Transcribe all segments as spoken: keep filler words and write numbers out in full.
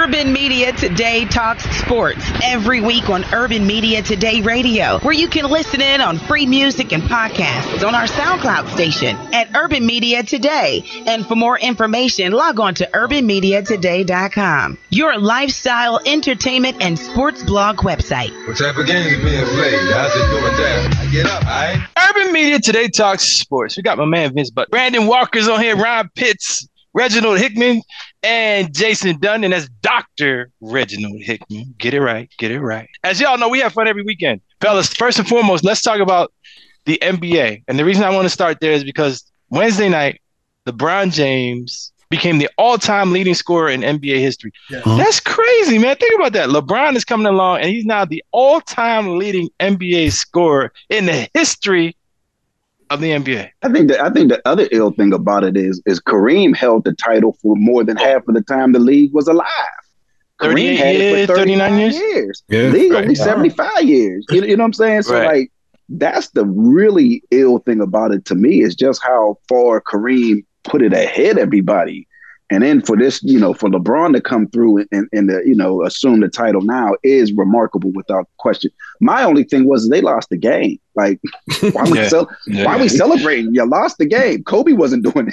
Urban Media Today talks sports every week on Urban Media Today Radio, where you can listen in on free music and podcasts on our SoundCloud station at Urban Media Today. And for more information, log on to urban media today dot com, your lifestyle, entertainment, and sports blog website. What type of games being played? How's it going down? I get up, all right? Urban Media Today talks sports. We got my man Vince Buck. Brandon Walker's on here, Ron Pitts, Reginald Hickman, and Jason Dunn, and that's Doctor Reginald Hickman. Get it right. Get it right. As y'all know, we have fun every weekend. Fellas, first and foremost, let's talk about the N B A. And the reason I want to start there is because Wednesday night, LeBron James became the all-time leading scorer in N B A history. Yeah. Uh-huh. That's crazy, man. Think about that. LeBron is coming along, and he's now the all-time leading N B A scorer in the history of the N B A. I think that I think the other ill thing about it is is Kareem held the title for more than half of the time the league was alive. Kareem had years, it for thirty-nine years. years. Yeah, league right. only seventy-five years. You, you know what I'm saying? So right. like that's the really ill thing about it to me is just how far Kareem put it ahead of everybody. And then for this, you know, for LeBron to come through and, and the, you know, assume the title now is remarkable without question. My only thing was they lost the game. Like, why we yeah. cel- yeah. why we celebrating? You lost the game. Kobe wasn't doing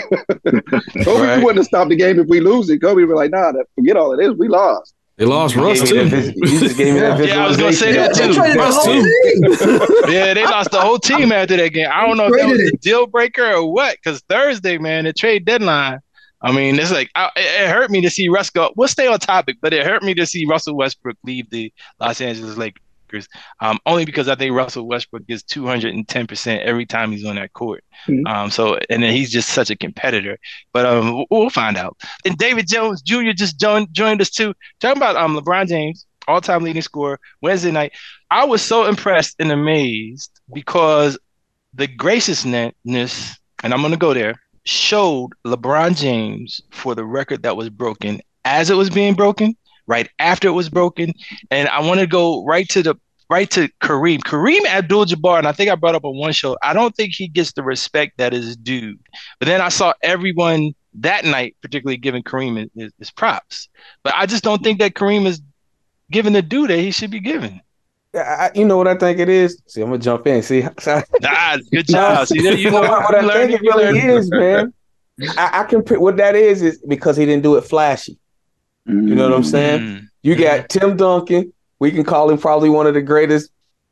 it. Kobe right. wouldn't have stopped the game if we lose it. Kobe was like, nah, forget all of this. We lost. They lost Russ too. You just gave me that visualization. Yeah, I was gonna say that too. Russ too. Yeah, they lost the whole team after that game. I don't know if that was a deal breaker or what. Because Thursday, man, the trade deadline. I mean, it's like I, it hurt me to see Russ go. We'll stay on topic, but it hurt me to see Russell Westbrook leave the Los Angeles Lakers. Um, only because I think Russell Westbrook gets two hundred ten percent every time he's on that court. Mm-hmm. Um, so and then he's just such a competitor. But um, we'll find out. And David Jones Junior just joined joined us too. Talking about um LeBron James, all-time leading scorer, Wednesday night. I was so impressed and amazed because the graciousness, and I'm gonna go there, showed LeBron James for the record that was broken as it was being broken, right after it was broken. And I want to go right to the right to Kareem. Kareem Abdul-Jabbar, and I think I brought up on one show, I don't think he gets the respect that is due. But then I saw everyone that night, particularly giving Kareem his, his props. But I just don't think that Kareem is given the due that he should be given. I, you know what I think it is? See, I'm gonna jump in. See, nah, good job. See, you know what, what I think it really is, man. I, I can what that is is because he didn't do it flashy. Mm. You know what I'm saying? Mm. You got Tim Duncan. We can call him probably one of the greatest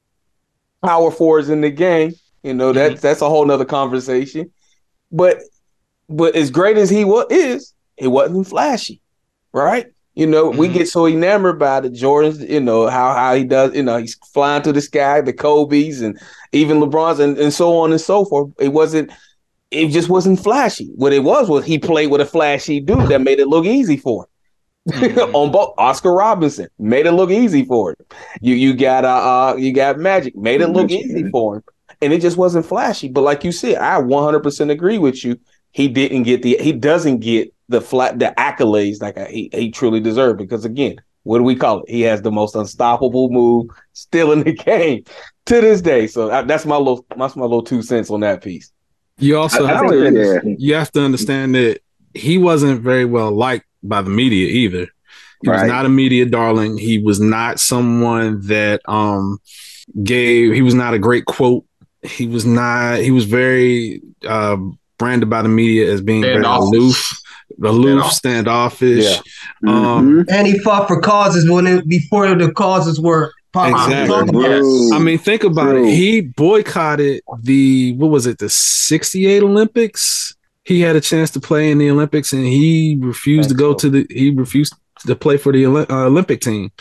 power forwards in the game. You know that mm-hmm. that's a whole nother conversation. But but as great as he was, is it wasn't flashy, right? You know, mm-hmm. we get so enamored by the Jordans, you know, how how he does, you know, he's flying through the sky, the Kobe's and even LeBron's and, and so on and so forth. It wasn't, it just wasn't flashy. What it was was he played with a flashy dude that made it look easy for him. Mm-hmm. On both Oscar Robinson made it look easy for him. You you got uh, uh you got Magic, made it look easy for him. And it just wasn't flashy. But like you said, I one hundred percent agree with you. He didn't get the he doesn't get the flat the accolades like he, he truly deserved, because again, what do we call it? He has the most unstoppable move still in the game to this day. So I, that's my little that's my little two cents on that piece. You also I, have, I to, that, yeah. you have to understand that he wasn't very well liked by the media either. He right. was not a media darling. He was not someone that um gave. He was not a great quote. He was not. He was very uh, branded by the media as being very aloof. Aloof, standoffish. Yeah. Um, and he fought for causes when it, before the causes were popular. Exactly. Yes. I mean, think about True. it. He boycotted the, what was it, the sixty-eight Olympics? He had a chance to play in the Olympics and he refused to go so. to the, he refused to play for the uh, Olympic team.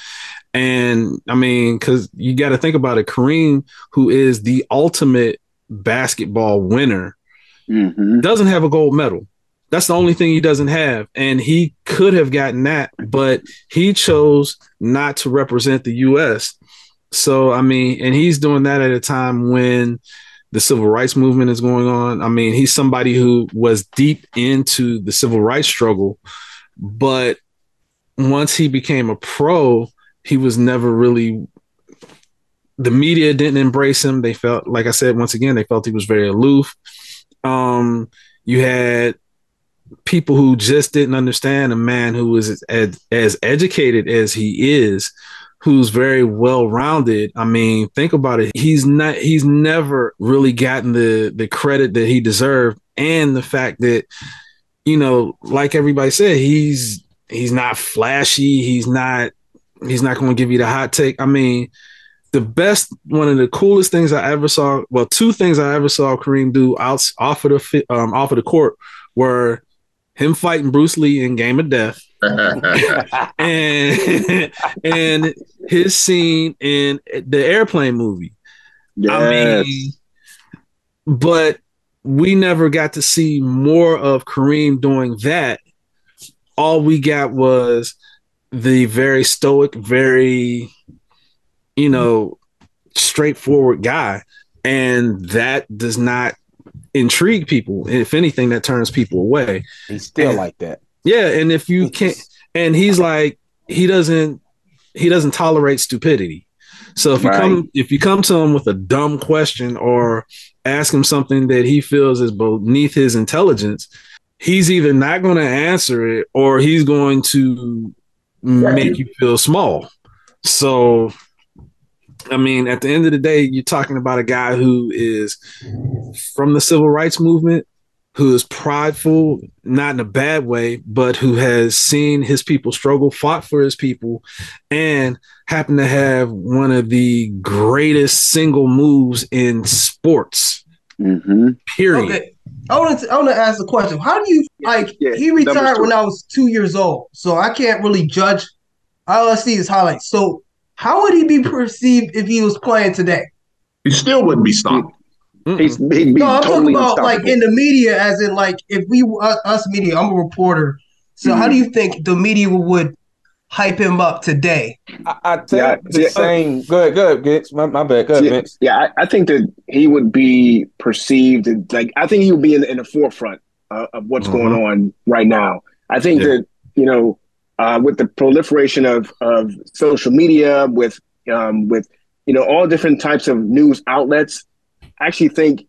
And I mean, because you got to think about it, Kareem, who is the ultimate basketball winner, mm-hmm. doesn't have a gold medal. That's the only thing he doesn't have. And he could have gotten that, but he chose not to represent the U S. So, I mean, and he's doing that at a time when the civil rights movement is going on. I mean, he's somebody who was deep into the civil rights struggle, but once he became a pro, he was never really, the media didn't embrace him. They felt, like I said, once again, they felt he was very aloof. Um, you had people who just didn't understand a man who is as, as educated as he is, who's very well-rounded. I mean, think about it. He's not, he's never really gotten the, the credit that he deserved. And the fact that, you know, like everybody said, he's, he's not flashy. He's not, he's not going to give you the hot take. I mean, the best, one of the coolest things I ever saw, well, two things I ever saw Kareem do out, off of the, um, off of the court were him fighting Bruce Lee in Game of Death. and and his scene in the Airplane movie. Yes. I mean, but we never got to see more of Kareem doing that. All we got was the very stoic, very, you know, straightforward guy. And that does not intrigue people. If anything, that turns people away. He's still and, like that. Yeah, and if you can't, and he's like, he doesn't, he doesn't tolerate stupidity. So if you right. come, if you come to him with a dumb question or ask him something that he feels is beneath his intelligence, he's either not going to answer it or he's going to right. make you feel small. So, I mean, at the end of the day, you're talking about a guy who is from the civil rights movement, who is prideful, not in a bad way, but who has seen his people struggle, fought for his people, and happened to have one of the greatest single moves in sports. Mm-hmm. Period. Okay. I want to I want to ask a question. How do you like? Yeah, he retired when I was two years old, so I can't really judge. All I see is highlights. So how would he be perceived if he was playing today? He still wouldn't be stopped. He's, he'd be no, I'm totally talking about like in the media, as in like if we uh, us media. I'm a reporter, so mm-hmm. how do you think the media would hype him up today? I, I tell yeah, the yeah. same. Go ahead, go ahead, Vince. My, my bad. Go ahead, yeah, Vince. Yeah, I, I think that he would be perceived like I think he would be in, in the forefront uh, of what's mm-hmm. going on right now. I think yeah. that you know, uh, with the proliferation of of social media, with um, with you know all different types of news outlets. I actually think,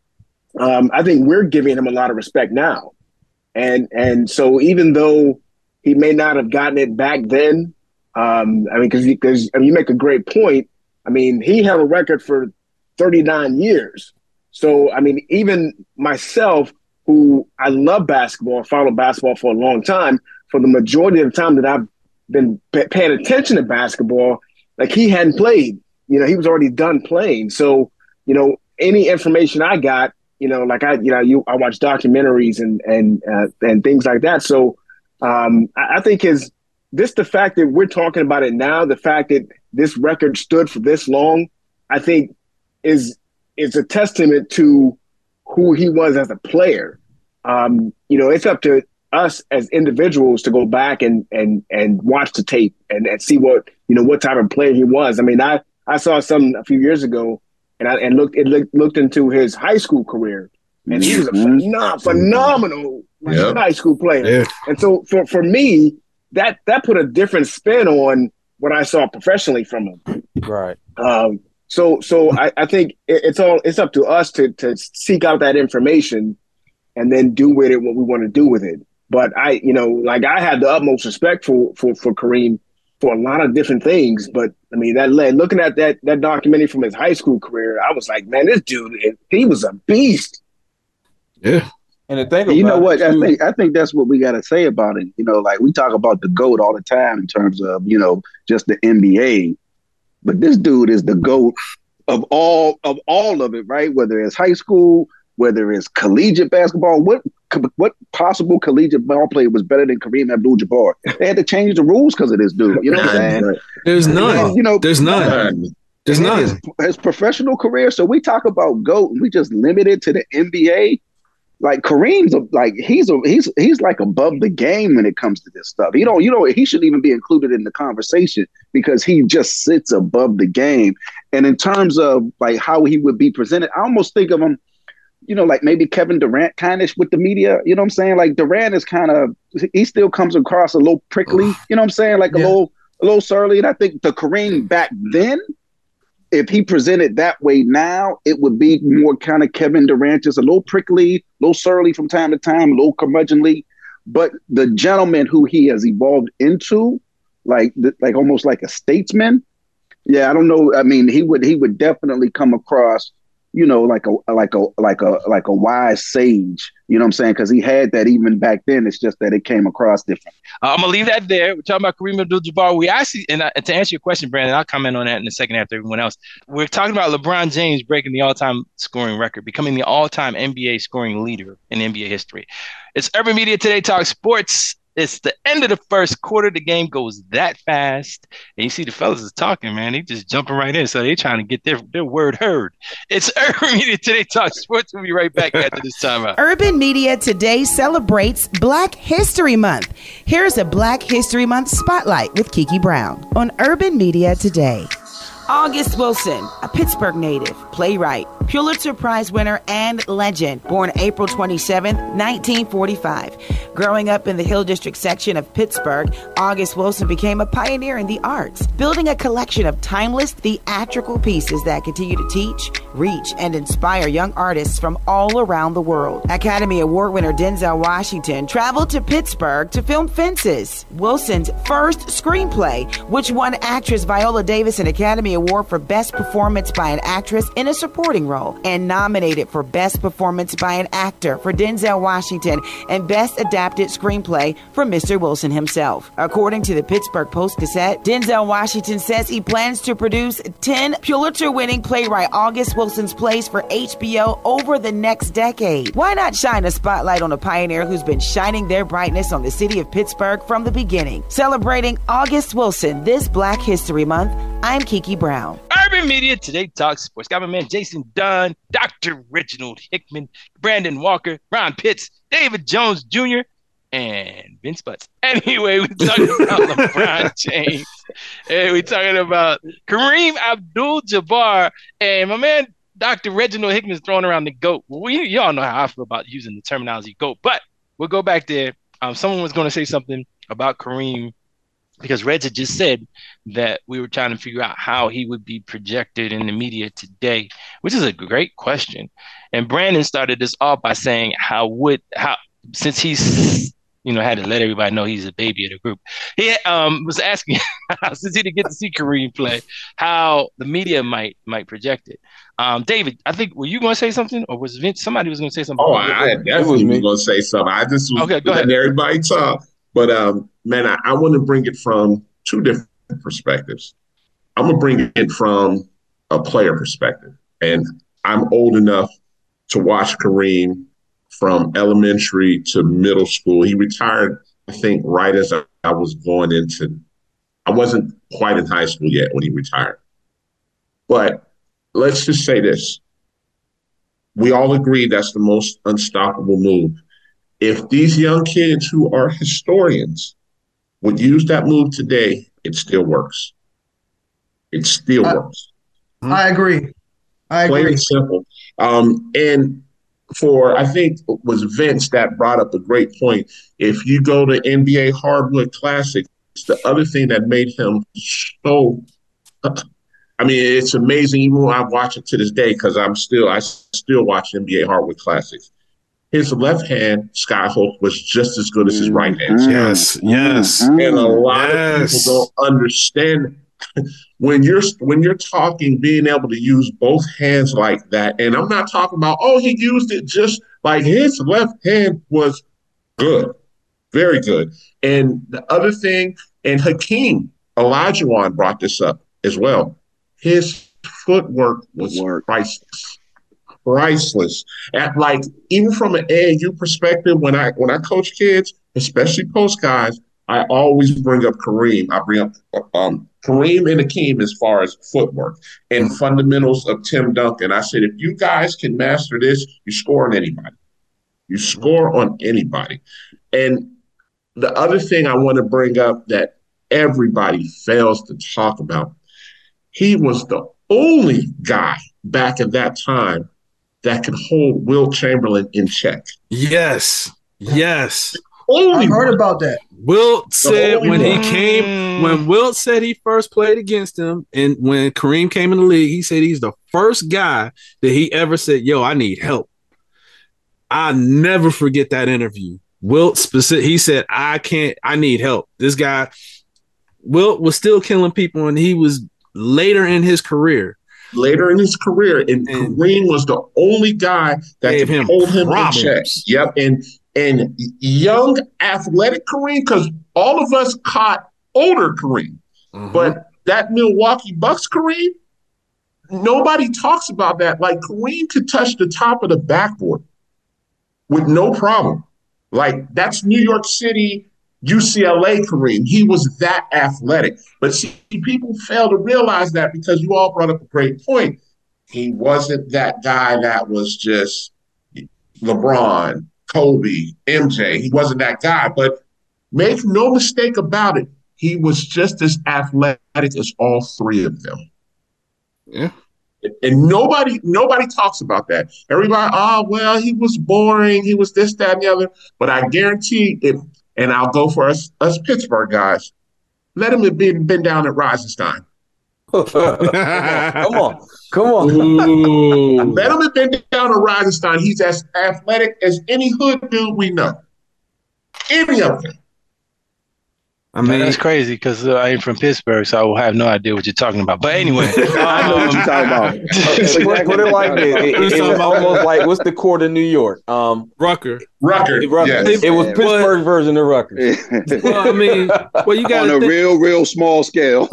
um, I think we're giving him a lot of respect now, and and so even though he may not have gotten it back then, um, I mean, because because I mean, you make a great point. I mean, he held a record for thirty-nine years. So I mean, even myself, who I love basketball, followed basketball for a long time, for the majority of the time that I've been p- paying attention to basketball, like he hadn't played. You know, he was already done playing. So you know. Any information I got, you know, like I, you know, you, I watch documentaries and and uh, and things like that. So um, I, I think is this the fact that we're talking about it now, the fact that this record stood for this long, I think is is a testament to who he was as a player. Um, you know, it's up to us as individuals to go back and and and watch the tape and, and see what you know what type of player he was. I mean, I I saw some a few years ago. And I and looked it looked, looked into his high school career, and he was a phenom- phenomenal yep. high school player. Yeah. And so for, for me, that that put a different spin on what I saw professionally from him. Right. Um. So so I, I think it, it's all it's up to us to to seek out that information, and then do with it what we want to do with it. But I, you know, like I had the utmost respect for for for Kareem for a lot of different things, but I mean that led looking at that that documentary from his high school career, I was like, man, this dude, he was a beast. Yeah, and the thing, you know what? Too, I think I think that's what we got to say about it. You know, like we talk about the GOAT all the time in terms of you know just the N B A, but this dude is the GOAT of all of all of it, right? Whether it's high school, whether it's collegiate basketball, what what possible collegiate ball player was better than Kareem Abdul-Jabbar? They had to change the rules because of this dude. You know what I'm saying? Right. There's none. And, you know, there's none. There's none. His, his professional career. So we talk about GOAT, and we just limit it to the N B A. Like Kareem's a, like he's a, he's he's like above the game when it comes to this stuff. You know, you know, he shouldn't even be included in the conversation because he just sits above the game. And in terms of like how he would be presented, I almost think of him. You know, like maybe Kevin Durant kind of with the media, you know what I'm saying? Like Durant is kind of, he still comes across a little prickly, you know what I'm saying? Like yeah. a little, a little surly. And I think the Kareem back then, if he presented that way now, it would be more kind of Kevin Durant, just a little prickly, a little surly from time to time, a little curmudgeonly. But the gentleman who he has evolved into, like like almost like a statesman, yeah, I don't know. I mean, he would he would definitely come across, you know, like a like a like a like a wise sage. You know what I'm saying? Because he had that even back then. It's just that it came across different. Uh, I'm gonna leave that there. We're talking about Kareem Abdul-Jabbar. We actually, and, I, and to answer your question, Brandon, I'll comment on that in a second after everyone else. We're talking about LeBron James breaking the all-time scoring record, becoming the all-time N B A scoring leader in N B A history. It's Urban Media Today Talk Sports. It's the end of the first quarter. The game goes that fast. And you see the fellas is talking, man. They just jumping right in. So they trying to get their, their word heard. It's Urban Media Today Talk Sports. We'll be right back after this timeout. Urban Media Today celebrates Black History Month. Here's a Black History Month spotlight with Kiki Brown on Urban Media Today. August Wilson, a Pittsburgh native, playwright, Pulitzer Prize winner, and legend, born April twenty-seventh, nineteen forty-five. Growing up in the Hill District section of Pittsburgh, August Wilson became a pioneer in the arts, building a collection of timeless theatrical pieces that continue to teach, reach, and inspire young artists from all around the world. Academy Award winner Denzel Washington traveled to Pittsburgh to film Fences, Wilson's first screenplay, which won actress Viola Davis an Academy Award for Best Performance by an Actress in a Supporting Role, and nominated for Best Performance by an Actor for Denzel Washington and Best Adapted Screenplay for Mister Wilson himself. According to the Pittsburgh Post-Gazette, Denzel Washington says he plans to produce ten Pulitzer-winning playwright August Wilson's plays for H B O over the next decade. Why not shine a spotlight on a pioneer who's been shining their brightness on the city of Pittsburgh from the beginning? Celebrating August Wilson this Black History Month, I'm Kiki Brown. Urban Media Today Talk Sports. Got my man Jason Dunn, Doctor Reginald Hickman, Brandon Walker, Ron Pitts, David Jones Junior, and Vince Butts. Anyway, we're talking about LeBron James. And we're talking about Kareem Abdul-Jabbar. And my man Doctor Reginald Hickman is throwing around the GOAT. We, y'all know how I feel about using the terminology GOAT. But we'll go back there. Um, someone was going to say something about Kareem, because Reg had just said that we were trying to figure out how he would be projected in the media today, which is a great question. And Brandon started this off by saying how would, how since he's, you know, had to let everybody know he's a baby of the group. He um, was asking, since he didn't get to see Kareem play, how the media might might project it. Um, David, I think, were you going to say something, or was Vince, somebody was going to say something? Oh, I definitely was going to say something. I just was okay, go letting ahead. everybody talk. But, um, man, I, I want to bring it from two different perspectives. I'm going to bring it from a player perspective. And I'm old enough to watch Kareem from elementary to middle school. He retired, I think, right as I, I was going into – I wasn't quite in high school yet when he retired. But let's just say this. We all agree that's the most unstoppable move. If these young kids who are historians would use that move today, it still works. It still I, works. I agree. I agree. Plain and simple. Um, and for, I think it was Vince that brought up a great point. If you go to N B A Hardwood Classics, the other thing that made him so, I mean, it's amazing. Even when I watch it to this day, because I'm still, I still watch N B A Hardwood Classics. His left hand skyhook was just as good as his right hand. Yes, yes. And a lot yes. of people don't understand when you're when you're talking, being able to use both hands like that. And I'm not talking about, oh, he used it just like his left hand was good, very good. And the other thing, and Hakeem Olajuwon brought this up as well. His footwork was priceless. Priceless. At like, even from an A A U perspective, when I when I coach kids, especially post guys, I always bring up Kareem. I bring up um, Kareem and Hakeem as far as footwork and fundamentals of Tim Duncan. I said, if you guys can master this, you score on anybody. You score on anybody. And the other thing I want to bring up that everybody fails to talk about, he was the only guy back at that time that could hold Wilt Chamberlain in check. Yes. Yes. I heard about that. Wilt said when he came, when Wilt said he first played against him, and when Kareem came in the league, he said he's the first guy that he ever said, yo, I need help. I never forget that interview Wilt specific. He said, "I can't. I need help." This guy, Wilt, was still killing people, and he was later in his career. Later in his career, and, and Kareem was the only guy that could him hold him problems. in check. Yep, and and young athletic Kareem, because all of us caught older Kareem, mm-hmm. but that Milwaukee Bucks Kareem, nobody talks about that. Like Kareem could touch the top of the backboard with no problem. Like that's New York City, U C L A Kareem. He was that athletic. But see, people fail to realize that because you all brought up a great point. He wasn't that guy that was just LeBron, Kobe, M J. He wasn't that guy. But make no mistake about it, he was just as athletic as all three of them. Yeah. And nobody nobody talks about that. Everybody, oh, well, he was boring. He was this, that, and the other. But I guarantee if, and I'll go for us, us Pittsburgh guys, let him have been, been down at Rosenstein. Come on. Come on. Let him have been down at Rosenstein. He's as athletic as any hood dude we know. Any of them. I mean, that's crazy because uh, I ain't from Pittsburgh, so I will have no idea what you're talking about. But anyway, I know what you're talking about. put, put it like this: it, it, it was almost like what's the court of New York? Um, Rucker. Rucker. Rucker. Yes. It was Pittsburgh's version of Rutgers. Well, I mean, well, you got on a think- real, real small scale.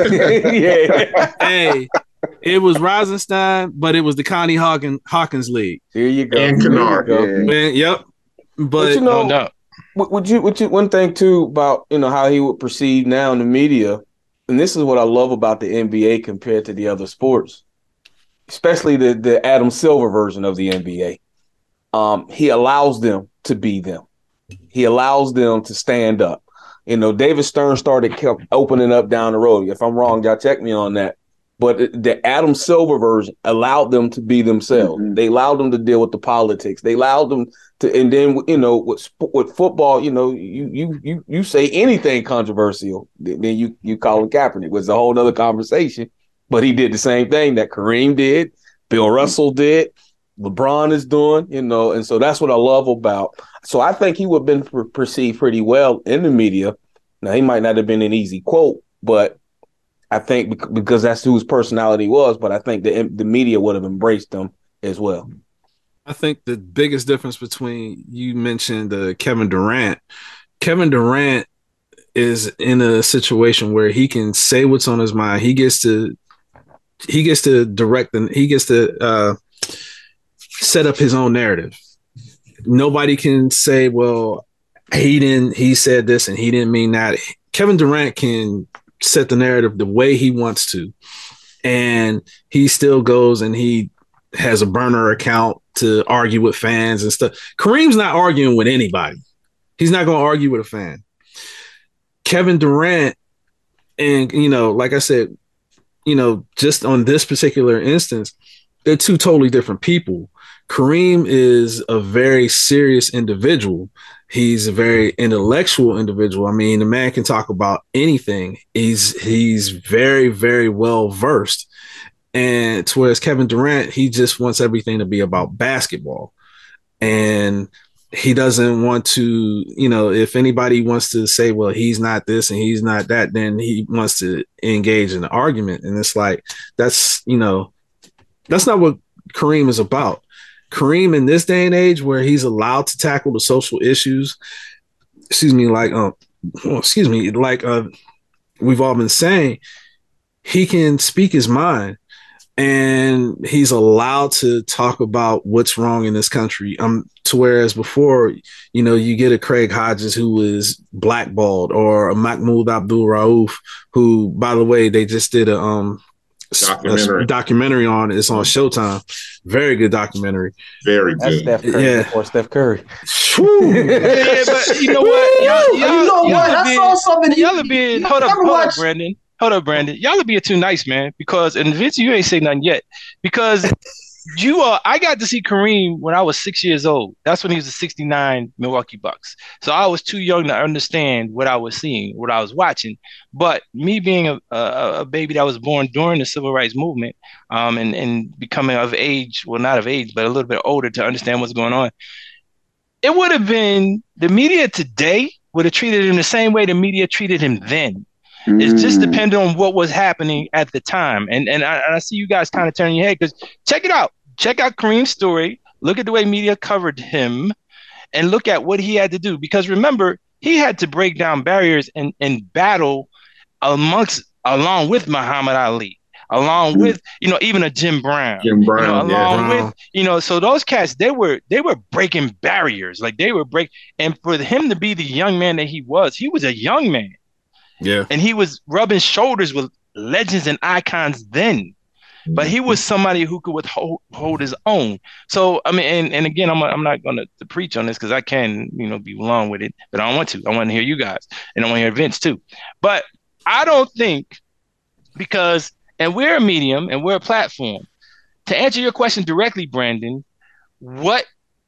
Yeah. Hey, it was Rosenstein, but it was the Connie Hawkins, Hawkins League. Here you go. And Kennard. Go. Yeah. Man, yep. But, but you know. No, no. Would you, would you, one thing too about, you know, how he would perceive now in the media, and this is what I love about the N B A compared to the other sports, especially the, the Adam Silver version of the N B A. Um, he allows them to be them. He allows them to stand up. You know, David Stern started kept opening up down the road. If I'm wrong, y'all check me on that. But the Adam Silver version allowed them to be themselves. Mm-hmm. They allowed them to deal with the politics. They allowed them to, and then you know, with with football, you know, you you you you say anything controversial, then you you call him Kaepernick. It was a whole other conversation. But he did the same thing that Kareem did, Bill Russell did, LeBron is doing, you know, and so that's what I love about. So I think he would have been per- perceived pretty well in the media. Now he might not have been an easy quote, but I think because that's who his personality was, but I think the the media would have embraced him as well. I think the biggest difference between you mentioned uh, Kevin Durant, Kevin Durant is in a situation where he can say what's on his mind. He gets to he gets to direct and he gets to uh, set up his own narrative. Nobody can say, well, he didn't. He said this and he didn't mean that. Kevin Durant can set the narrative the way he wants to, and he still goes and he has a burner account to argue with fans and stuff. Kareem's not arguing with anybody. He's not going to argue with a fan. Kevin Durant, and you know, like I said, you know, just on this particular instance, they're two totally different people. Kareem is a very serious individual. He's a very intellectual individual. I mean, the man can talk about anything. He's he's very, very well versed. And whereas Kevin Durant, he just wants everything to be about basketball. And he doesn't want to, you know, if anybody wants to say, well, he's not this and he's not that, then he wants to engage in an argument. And it's like, that's, you know, that's not what Kareem is about. Kareem in this day and age where he's allowed to tackle the social issues, excuse me, like, um, well, excuse me, like uh, we've all been saying, he can speak his mind and he's allowed to talk about what's wrong in this country. Um, to whereas before, you know, you get a Craig Hodges who is blackballed or a Mahmoud Abdul Rauf, who, by the way, they just did a, um, documentary. A documentary on it. It's on Showtime. Very good documentary. Very That's good. Steph Curry yeah. before Steph Curry. Yeah, but you know what? Y'all, y'all, you know y'all what? I being, saw something. Y'all are being hold up, hold watched- up, Brandon. Hold up, Brandon. Y'all are being too nice, man. Because and Vince, you ain't say nothing yet. Because you are. I got to see Kareem when I was six years old. That's when he was the sixty-nine Milwaukee Bucks. So I was too young to understand what I was seeing, what I was watching. But me being a, a, a baby that was born during the civil rights movement, um, and and becoming of age, well, not of age, but a little bit older to understand what's going on. it would have been the media today would have treated him the same way the media treated him then. Mm. It's just depending on what was happening at the time. And and I, and I see you guys kind of turning your head because check it out. Check out Kareem's story. Look at the way media covered him and look at what he had to do. Because remember, he had to break down barriers and, and battle amongst along with Muhammad Ali. Along with, you know, even a Jim Brown, Jim Brown, you know, along yeah. with, you know, so those cats, they were they were breaking barriers, like they were break. And for him to be the young man that he was, he was a young man, yeah, and he was rubbing shoulders with legends and icons then. But he was somebody who could withhold hold his own. So I mean, and, and again, I'm I'm not going to preach on this because I can, you know, be long with it, but I don't want to. I want to hear you guys, and I want to hear Vince too. But I don't think because. And we're a medium and we're a platform. To answer your question directly, Brandon, what,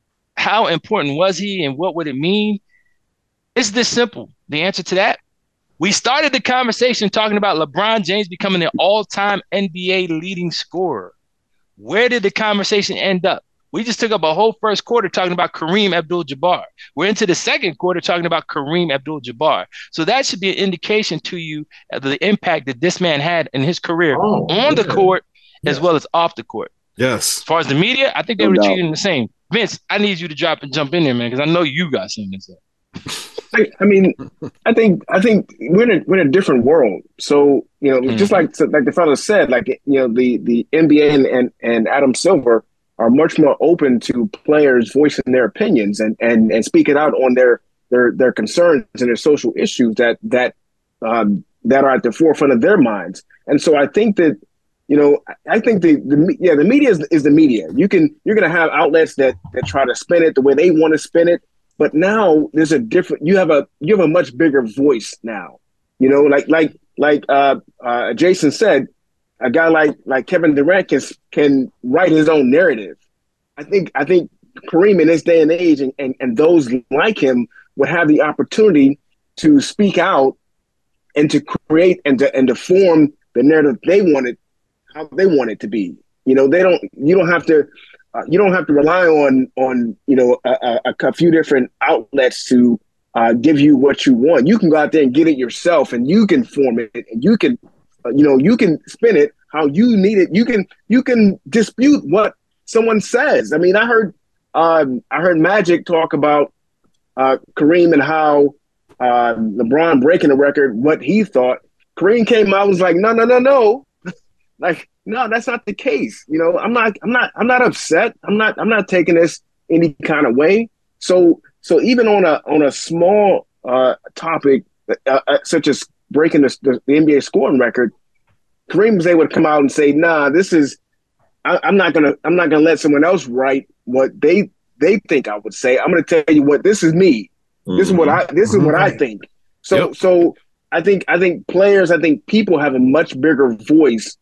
how important was he and what would it mean? It's this simple. The answer to that, we started the conversation talking about LeBron James becoming the all-time N B A leading scorer. Where did the conversation end up? We just took up a whole first quarter talking about Kareem Abdul-Jabbar. We're into the second quarter talking about Kareem Abdul-Jabbar. So that should be an indication to you of the impact that this man had in his career oh, on yeah. the court as yes. well as off the court. Yes. As far as the media, I think they no were doubt. treating him the same. Vince, I need you to drop and jump in there, man, because I know you got something to say. I, I mean, I think I think we're in a, we're in a different world. So you know, mm-hmm. just like like the fellow said, like you know, the the N B A and and, and Adam Silver are much more open to players voicing their opinions and, and, and speaking out on their, their their concerns and their social issues that that um, that are at the forefront of their minds. And so I think that, you know, I think the, the yeah the media is, is the media. You can you're going to have outlets that that try to spin it the way they want to spin it. But now there's a different. You have a you have a much bigger voice now. You know, like like like uh, uh, Jason said. A guy like like Kevin Durant can can write his own narrative. I think I think Kareem in this day and age and, and, and those like him would have the opportunity to speak out and to create and to and to form the narrative they wanted, how they want it to be. You know, they don't. You don't have to. Uh, you don't have to rely on on you know a, a, a few different outlets to uh, give you what you want. You can go out there and get it yourself, and you can form it, and you can. Uh, you know, you can spin it how you need it. You can you can dispute what someone says. I mean, I heard um, I heard Magic talk about uh, Kareem and how uh, LeBron breaking the record, what he thought. Kareem came out and was like, no, no, no, no, like no, that's not the case. You know, I'm not, I'm not, I'm not upset. I'm not, I'm not taking this any kind of way. So, so even on a on a small uh, topic uh, uh, such as breaking the, the, the N B A scoring record, Kareem was able to come out and say, "Nah, this is I, I'm not gonna I'm not gonna let someone else write what they they think I would say. I'm gonna tell you what this is me. Mm-hmm. This is what I this is what I think." So yep. so I think I think players, I think people have a much bigger voice,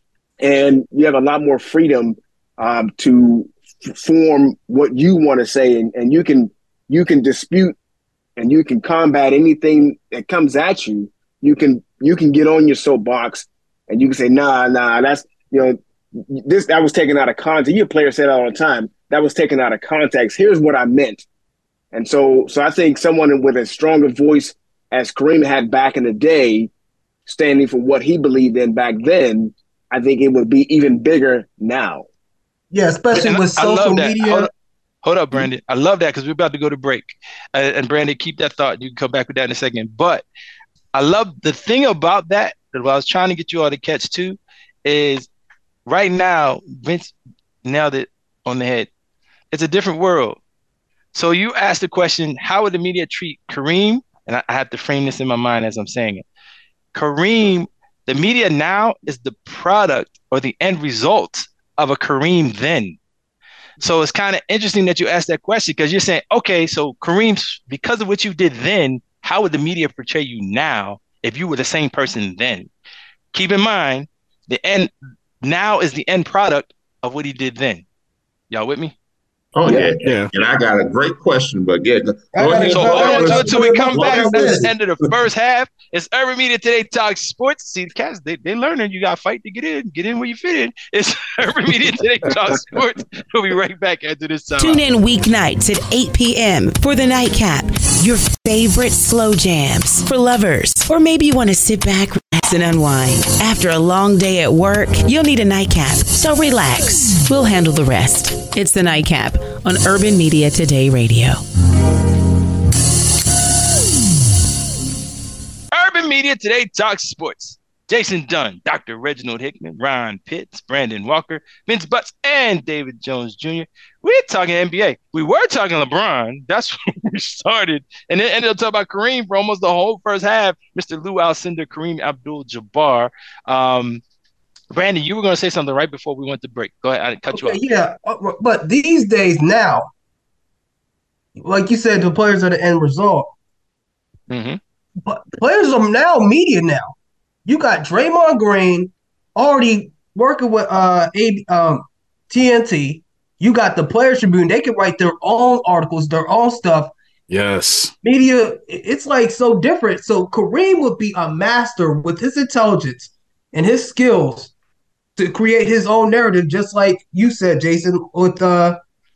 and you have a lot more freedom um, to f- form what you want to say, and, and you can you can dispute and you can combat anything that comes at you. You can you can get on your soapbox and you can say, nah, nah, that's, you know, this, that was taken out of context. Your players say that all the time. That was taken out of context. Here's what I meant. And so, so I think someone with a stronger voice as Kareem had back in the day, standing for what he believed in back then, I think it would be even bigger now. Yeah, especially with I social media. media. Hold up, hold up, Brandon. I love that because we're about to go to break. Uh, and Brandon, keep that thought. You can come back with that in a second. But I love the thing about that, that what I was trying to get you all to catch too, is right now, Vince nailed it on the head. It's a different world. So you asked the question, how would the media treat Kareem? And I, I have to frame this in my mind as I'm saying it. Kareem, the media now is the product or the end result of a Kareem then. So it's kind of interesting that you asked that question because you're saying, okay, so Kareem, because of what you did then, how would the media portray you now if you were the same person then? Keep in mind, the end now is the end product of what he did then. Y'all with me? Oh yeah. Yeah. yeah, and I got a great question, but yeah, go ahead. So hold on until we come back at the end of the first half. It's Urban Media Today Talk Sports. See the cats, they they learning. You got to fight to get in, get in where you fit in. It's Urban Media Today Talk Sports. We'll be right back after this time. Tune in weeknights at eight p.m. for the Nightcap. Your favorite slow jams for lovers, or maybe you want to sit back, relax, and unwind. After a long day at work, you'll need a nightcap. So relax. We'll handle the rest. It's the Nightcap on Urban Media Today Radio. Urban Media Today Talks Sports. Jason Dunn, Doctor Reginald Hickman, Ron Pitts, Brandon Walker, Vince Butts, and David Jones Junior We're talking N B A. We were talking LeBron. That's when we started. And then ended up talking about Kareem for almost the whole first half. Mister Lou Alcindor, Kareem Abdul-Jabbar. Um, Brandon, you were going to say something right before we went to break. Go ahead. I cut okay, you off. Yeah, but these days now, like you said, the players are the end result. Mm-hmm. But players are now media now. You got Draymond Green already working with uh, A- um, T N T. You got the Players Tribune. They can write their own articles, their own stuff. Yes. Media, it's like so different. So Kareem would be a master with his intelligence and his skills to create his own narrative, just like you said, Jason, with uh,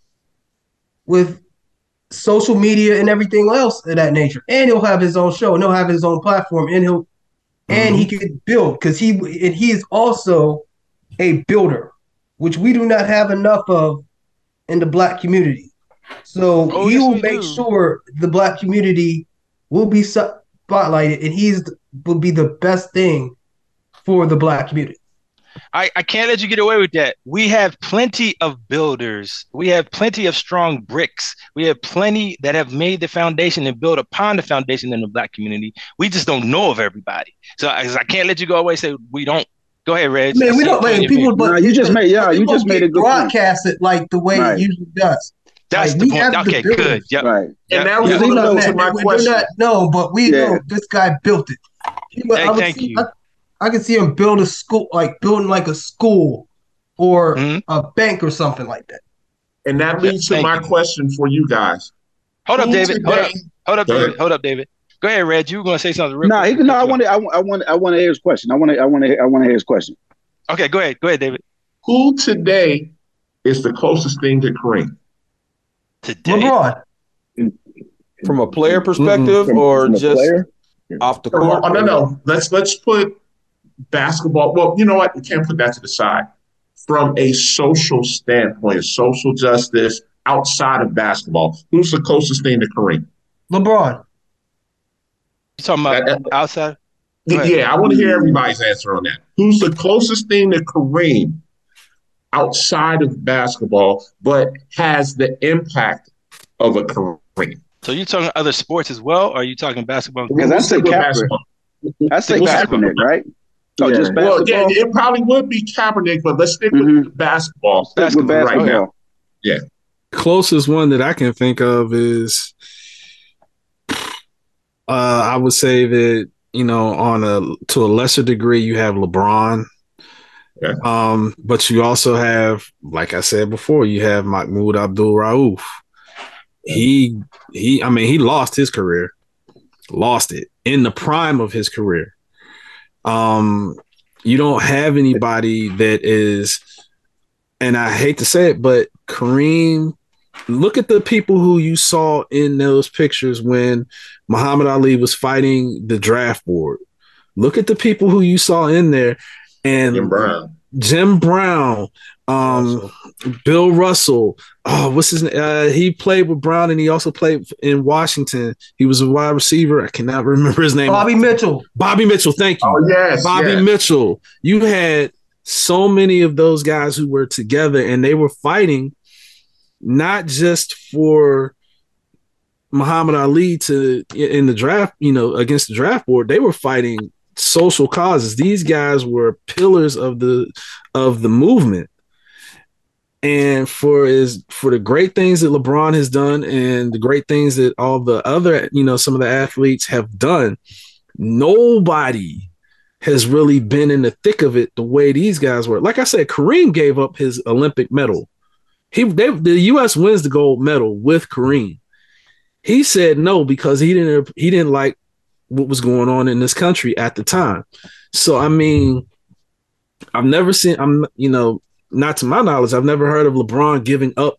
with social media and everything else of that nature. And he'll have his own show, and he'll have his own platform, and he'll and he can build because he and he is also a builder, which we do not have enough of in the Black community. So Oh, he yes, will we make do. sure the Black community will be spotlighted, and he's will be the best thing for the Black community. I, I can't let you get away with that. We have plenty of builders. We have plenty of strong bricks. We have plenty that have made the foundation and built upon the foundation in the Black community. We just don't know of everybody. So I, I can't let you go away and say we don't. Go ahead, Reg. Man, we don't like people, but no, you just made yeah, you just made a good broadcast point. It like the way right. it usually does. That's like, the point. Okay, good. Yep. Right. Yep. And now yep. we're going to to my we question. Not, no, but we yeah. know this guy built it. He, Hey, I thank see, you. I, I can see him build a school, like building like a school or mm-hmm. a bank or something like that. And that leads yep, to my you. question for you guys. Hold up, Who David. today, hold up. Hold up, David. David. Hold up, David. Go ahead, Reg. You were going to say something real no, quick. He, no, I want to. I want. I want. I want to hear his question. I want to. I want to. I want to hear his question. Okay, go ahead. Go ahead, David. Who today is the closest thing to Kareem? Today, LeBron. From a player perspective, From- or from a just player? off the Oh, court? no, no. Let's let's put basketball. Well, you know what? We can't put that to the side. From a social standpoint, social justice outside of basketball, who's the closest thing to Kareem? LeBron. you talking about That- outside? Yeah, yeah, I want to hear everybody's answer on that. Who's the closest thing to Kareem outside of basketball, but has the impact of a Kareem? So you talking other sports as well, or are you talking basketball? Because I say With Kaepernick. basketball. I say With Kaepernick, right? Oh, Yeah. just Well, basketball. yeah, it probably would be Kaepernick, but let's stick with Mhm. basketball. Stick with basketball, right now. basketball. Yeah. Closest one that I can think of is, uh, I would say that, you know, on a to a lesser degree, you have LeBron. Yeah. Um, but you also have, like I said before, you have Mahmoud Abdul Rauf. He he, I mean, he lost his career, lost it in the prime of his career. Um, you don't have anybody that is, and I hate to say it, but Kareem, look at the people who you saw in those pictures when Muhammad Ali was fighting the draft board. Look at the people who you saw in there, and Jim Brown. Jim Brown, um, Russell. Bill Russell. Oh, what's his name? Uh, he played with Brown, and he also played in Washington. He was a wide receiver. I cannot remember his name. Bobby Mitchell. Bobby Mitchell. Thank you. Oh, yes. Bobby yes. Mitchell. You had so many of those guys who were together, and they were fighting not just for Muhammad Ali to in the draft, you know, against the draft board. They were fighting social causes. These guys were pillars of the of the movement. And for is for the great things that LeBron has done and the great things that all the other, you know, some of the athletes have done, nobody has really been in the thick of it the way these guys were. Like I said, Kareem gave up his Olympic medal. he they, the U S wins the gold medal with Kareem. He said no because he didn't he didn't like what was going on in this country at the time. So I mean, I've never seen I'm you know, not to my knowledge, I've never heard of LeBron giving up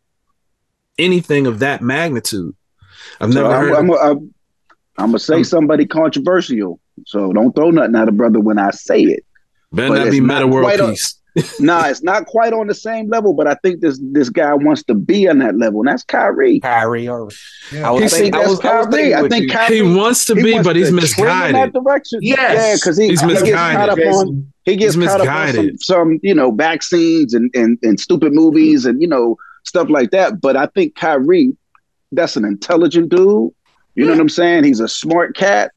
anything of that magnitude. I've so never I'm, heard I'm, of, I'm, I'm gonna say somebody controversial. So don't throw nothing at a brother when I say it. Better not be Metta World Peace. Nah, it's not quite on the same level, but I think this this guy wants to be on that level, and that's Kyrie. Kyrie, or yeah. I, was think that's I was, Kyrie. I, was I think Kyrie, he wants to he be, wants but he's misguided. In that direction. Yes. Yeah, because he, he's he misguided. gets caught up on he gets he's caught misguided. up on some, some you know vaccines and, and and stupid movies and you know stuff like that. But I think Kyrie, that's an intelligent dude. You yeah. know what I'm saying? He's a smart cat,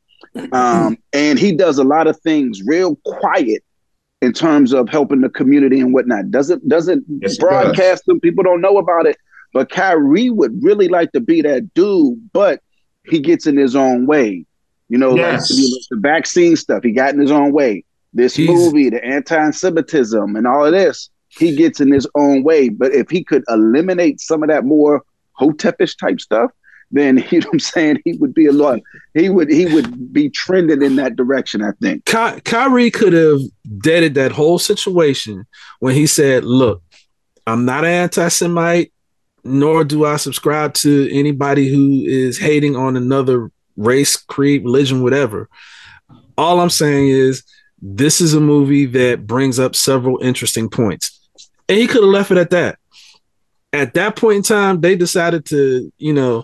um, and he does a lot of things real quiet. In terms of helping the community and whatnot, doesn't doesn't yes, broadcast them. People don't know about it, but Kyrie would really like to be that dude, but he gets in his own way. You know, yes. like the vaccine stuff, he got in his own way. This Jeez. movie, the anti-Semitism, and all of this, he gets in his own way. But if he could eliminate some of that more Hotepish type stuff, then you know what I'm saying, he would be a lot. He would he would be trending in that direction, I think. Ky- Kyrie could have deaded that whole situation when he said, "Look, I'm not an anti-Semite, nor do I subscribe to anybody who is hating on another race, creed, religion, whatever. All I'm saying is this is a movie that brings up several interesting points." And he could have left it at that. At that point in time, they decided to, you know,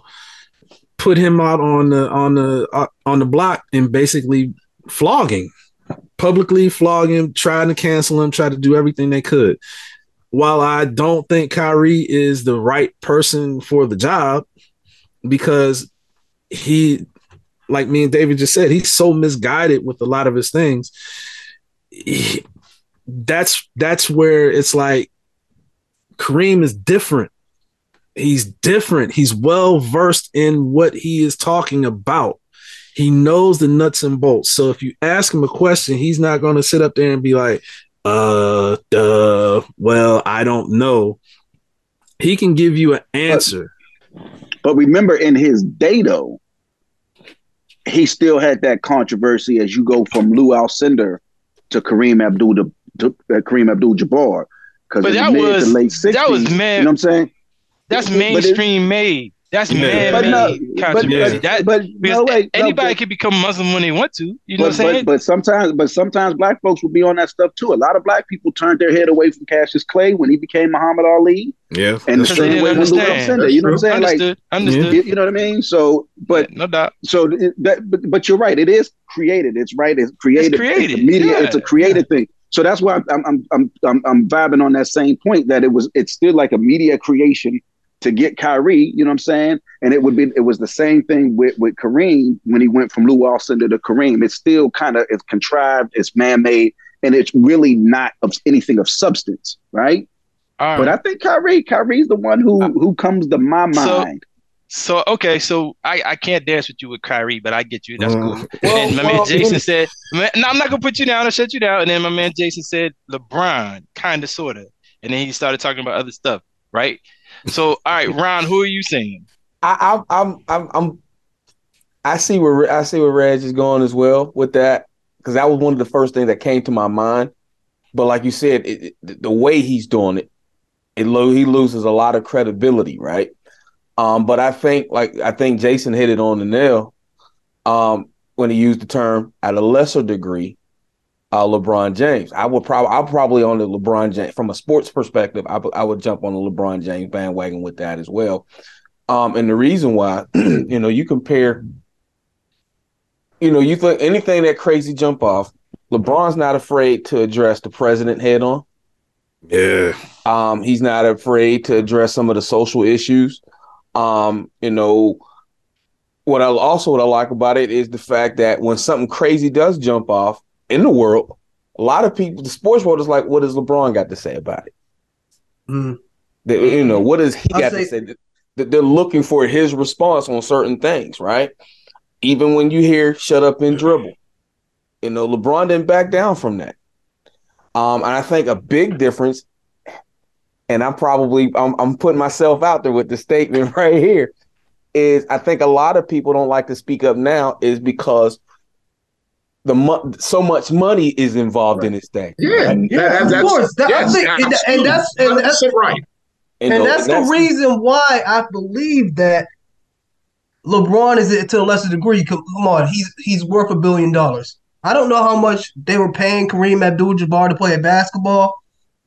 put him out on the on the uh, on the block and basically flogging, publicly flogging, trying to cancel him, try to do everything they could. While I don't think Kyrie is the right person for the job, because he, like me and David just said, he's so misguided with a lot of his things. He, that's that's where it's like Kareem is different. He's different. He's well versed in what he is talking about. He knows the nuts and bolts. So if you ask him a question, he's not going to sit up there and be like, uh, duh, well, I don't know. He can give you an answer. But, but remember, in his day, though, he still had that controversy as you go from Lou Alcindor to Kareem Abdul to, to uh, Kareem Abdul-Jabbar. Because in the mid to late sixties, that was man, you know what I'm saying? That's mainstream made. That's yeah. man-made no, controversy. But, that, but no, wait, anybody no, but, can become Muslim when they want to. You know but, what I'm saying? But, but sometimes, but sometimes black folks will be on that stuff too. A lot of black people turned their head away from Cassius Clay when he became Muhammad Ali. Yeah, and the same way with Lou Alcindor. You know what I'm saying? Understood. Like, Understood. You, you know what I mean? So, but yeah, no doubt. So that, but, but you're right. It is created. It's right. It's created. It's created. It's a media. Yeah. It's a created yeah. thing. So that's why I'm, I'm I'm I'm I'm vibing on that same point that it was. It's still like a media creation to get Kyrie, you know what I'm saying? And it would be, it was the same thing with, with Kareem when he went from Lou Alcindor to Kareem. It's still kind of, it's contrived, it's man-made, and it's really not of anything of substance, right? right. But I think Kyrie, Kyrie's the one who who comes to my mind. So, so okay, so I, I can't dance with you with Kyrie, but I get you. That's uh, cool. Well, and my well, man Jason said, man, no, I'm not gonna put you down. I'll shut you down. And then my man Jason said, LeBron, kind of, sort of. And then he started talking about other stuff, right? So, all right, Ron, who are you saying? I, I, I'm, I'm, I'm, I see where I see where Reg is going as well with that, because that was one of the first things that came to my mind. But like you said, it, it, the way he's doing it, it lo- he loses a lot of credibility, right? Um, but I think, like I think Jason hit it on the nail um, when he used the term at a lesser degree. Uh, LeBron James. I would probably, I'll probably on the LeBron James from a sports perspective. I, I would jump on the LeBron James bandwagon with that as well. Um, and the reason why, you know, you compare, you know, you think anything that crazy jump off, LeBron's not afraid to address the president head on. Yeah. Um, he's not afraid to address some of the social issues. Um, you know, what I also what I like about it is the fact that when something crazy does jump off in the world, a lot of people, the sports world is like, what does LeBron got to say about it? Mm. They, you know, what does he I'll got say- to say? They're looking for his response on certain things, right? Even when you hear shut up and dribble, you know, LeBron didn't back down from that. Um, and I think a big difference, and and I'm probably I'm, I'm putting myself out there with the statement right here, is I think a lot of people don't like to speak up now is because the mo- so much money is involved right. in this thing. Yeah, right? yeah, that, of that's, course. That, yes, I think, and, and that's and that's right. And, and that's, that's the reason why I believe that LeBron is to a lesser degree. Come on, he's he's worth a billion dollars. I don't know how much they were paying Kareem Abdul-Jabbar to play basketball,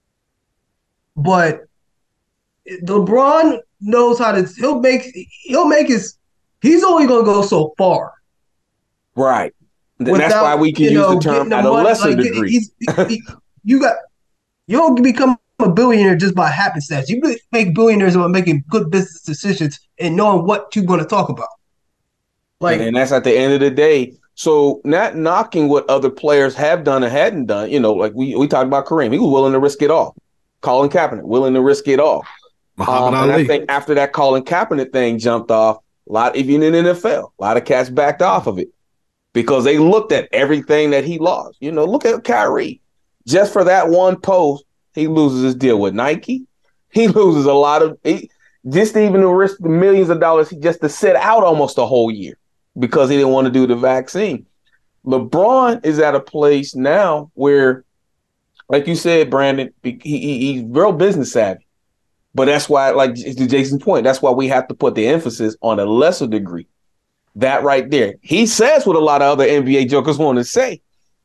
but LeBron knows how to. He'll make he'll make his. He's only going to go so far, right? And without, that's why we can use know, the term at a money, lesser like, degree. He's, he, you got you don't become a billionaire just by happenstance. You make billionaires by making good business decisions and knowing what you're going to talk about. Like, and that's at the end of the day. So not knocking what other players have done and hadn't done. You know, like we we talked about Kareem. He was willing to risk it all. Colin Kaepernick willing to risk it all. Um, and I think after that Colin Kaepernick thing jumped off, a lot even in the N F L, a lot of cats backed off of it because they looked at everything that he lost. You know, look at Kyrie. Just for that one post, he loses his deal with Nike. He loses a lot of he, just even to risk the millions of dollars just to sit out almost a whole year because he didn't want to do the vaccine. LeBron is at a place now where, like you said, Brandon, he, he, he's real business savvy. But that's why, like to Jason's point, that's why we have to put the emphasis on a lesser degree. That right there. He says what a lot of other N B A jokers want to say.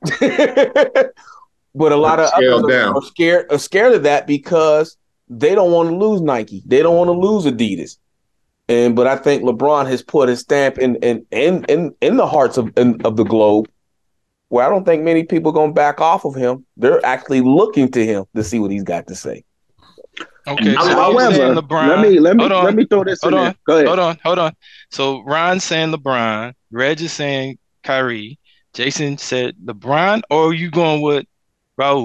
But a lot of others are, are scared are scared of that because they don't want to lose Nike. They don't want to lose Adidas. And but I think LeBron has put his stamp in in in in, in the hearts of in, of the globe, where I don't think many people are gonna back off of him. They're actually looking to him to see what he's got to say. Okay, so however, LeBron, let me let me hold on, let me throw this hold in on, there. Go ahead. Hold on, hold on. So Ron's saying LeBron, Reg is saying Kyrie, Jason said LeBron, or are you going with Rauf?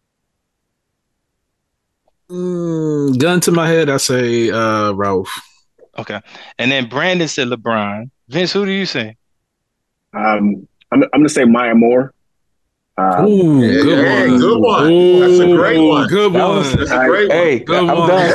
Mm, gun to my head, I say uh, Rauf. Okay, and then Brandon said LeBron. Vince, who do you say? Um, I'm I'm gonna say Maya Moore. Um, Ooh, yeah, good, yeah, one. good one. Ooh, that's a great one. Good that one. Was, that's a great I, one. Hey, good I'm one. done.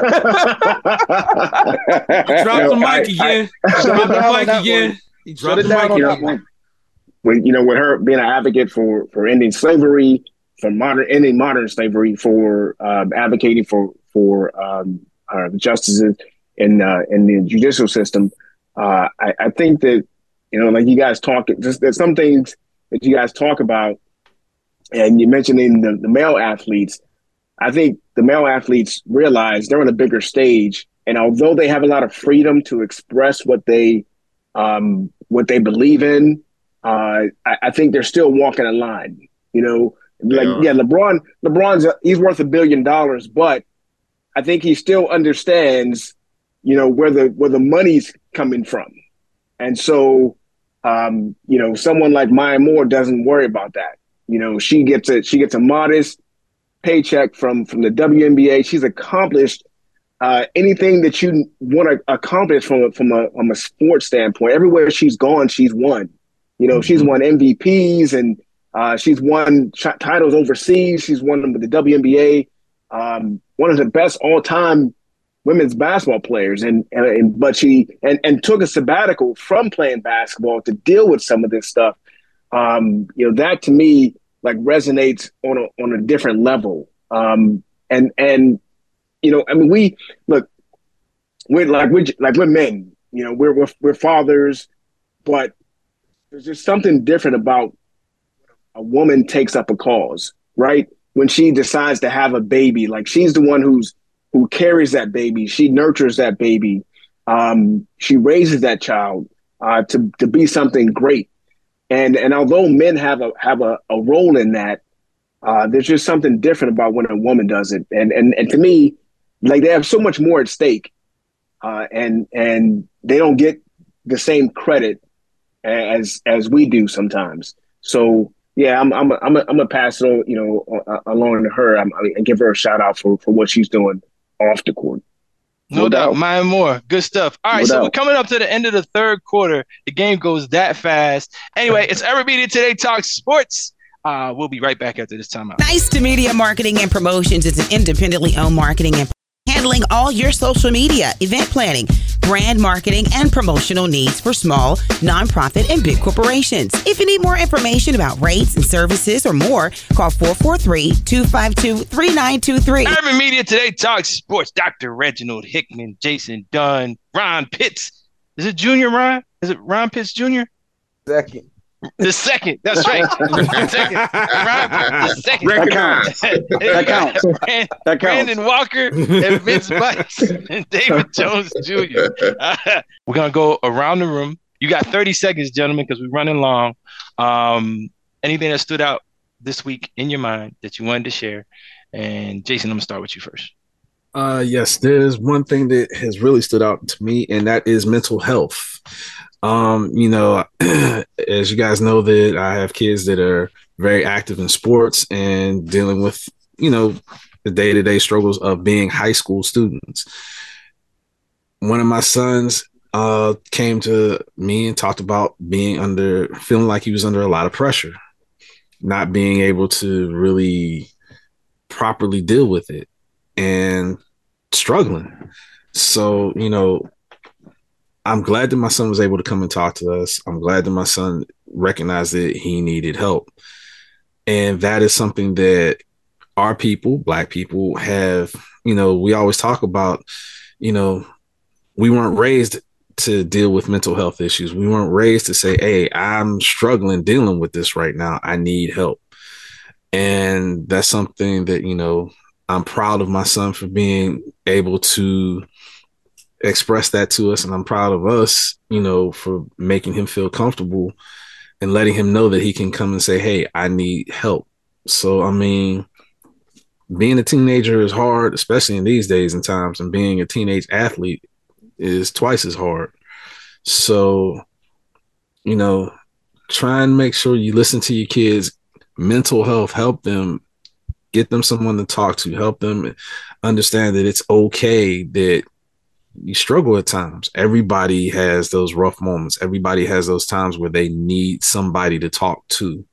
Drop the mic again. Drop the mic again. He dropped the mic again. When, you know, with her being an advocate for, for ending slavery, for modern ending modern slavery, for um, advocating for for um, uh, justices in uh, in the judicial system, uh, I, I think that, you know, like you guys talk, just there's some things that you guys talk about, and you mentioned in the, the male athletes. I think the male athletes realize they're on a bigger stage, and although they have a lot of freedom to express what they um, what they believe in, uh, I, I think they're still walking a line. You know, like yeah, LeBron, LeBron's a, he's worth a billion dollars, but I think he still understands, you know, where the where the money's coming from, and so um, you know, someone like Maya Moore doesn't worry about that. You know, she gets a she gets a modest paycheck from from the W N B A. She's accomplished uh, anything that you want to accomplish from a, from a from a sports standpoint. Everywhere she's gone, she's won. You know, mm-hmm. she's won M V Ps and uh, she's won ch- titles overseas. She's won them with the W N B A. Um, one of the best all time women's basketball players, and, and, and but she and, and took a sabbatical from playing basketball to deal with some of this stuff. Um, you know, that to me like resonates on a on a different level. Um, and and you know, I mean, we look, we're like we're like we're men. You know, we're we're, we're fathers, but there's just something different about a woman takes up a cause, right? When she decides to have a baby, like she's the one who's who carries that baby, she nurtures that baby, um, she raises that child uh, to to be something great. And and although men have a have a, a role in that, uh, there's just something different about when a woman does it. And and and to me, like they have so much more at stake, uh, and and they don't get the same credit as as we do sometimes. So yeah, I'm I'm a, I'm a, I'm gonna pass it on, you know, along to her. I'm, I give her a shout out for for what she's doing off the court. No, no doubt. doubt. Maya Moore. Good stuff. All right, no so doubt. We're coming up to the end of the third quarter. The game goes that fast. Anyway, it's Urban Media Today Talk Sports. Uh, we'll be right back after this timeout. Nice to Media Marketing and Promotions is an independently owned marketing and handling all your social media, event planning, brand marketing, and promotional needs for small, nonprofit, and big corporations. If you need more information about rates and services or more, call four four three, two five two, three nine two three. Urban Media Today talks sports. Doctor Reginald Hickman, Jason Dunn, Ron Pitts. Is it Junior, Ron? Is it Ron Pitts Junior? Second. The second, that's right. The second, Ron, the second. That counts. That counts. Brand, that counts. Brandon Walker and Vince Bice and David Jones Junior Uh, we're gonna go around the room. You got thirty seconds, gentlemen, because we're running long. Um, anything that stood out this week in your mind that you wanted to share? And Jason, I'm gonna start with you first. Uh, yes, there's one thing that has really stood out to me, and that is mental health. Um, you know, as you guys know, that I have kids that are very active in sports and dealing with, you know, the day-to-day struggles of being high school students. One of my sons uh, came to me and talked about being under, feeling like he was under a lot of pressure, not being able to really properly deal with it and struggling. So, you know, I'm glad that my son was able to come and talk to us. I'm glad that my son recognized that he needed help. And that is something that our people, Black people, have, you know, we always talk about, you know, we weren't raised to deal with mental health issues. We weren't raised to say, hey, I'm struggling dealing with this right now. I need help. And that's something that, you know, I'm proud of my son for being able to express that to us. And I'm proud of us, you know, for making him feel comfortable and letting him know that he can come and say, hey, I need help. So, I mean, being a teenager is hard, especially in these days and times, and being a teenage athlete is twice as hard. So, you know, try and make sure you listen to your kids' mental health, help them, get them someone to talk to, help them understand that it's okay that you struggle at times. Everybody has those rough moments. Everybody has those times where they need somebody to talk to.